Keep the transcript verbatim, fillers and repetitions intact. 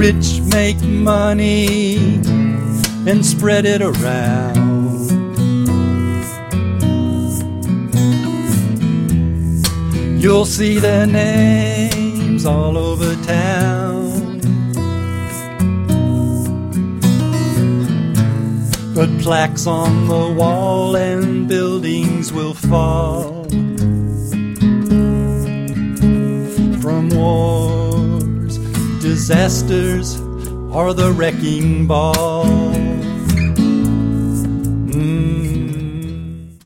rich make money and spread it around. You'll see their names all over town, but plaques on the wall and buildings will fall from wars, disasters, or the wrecking ball.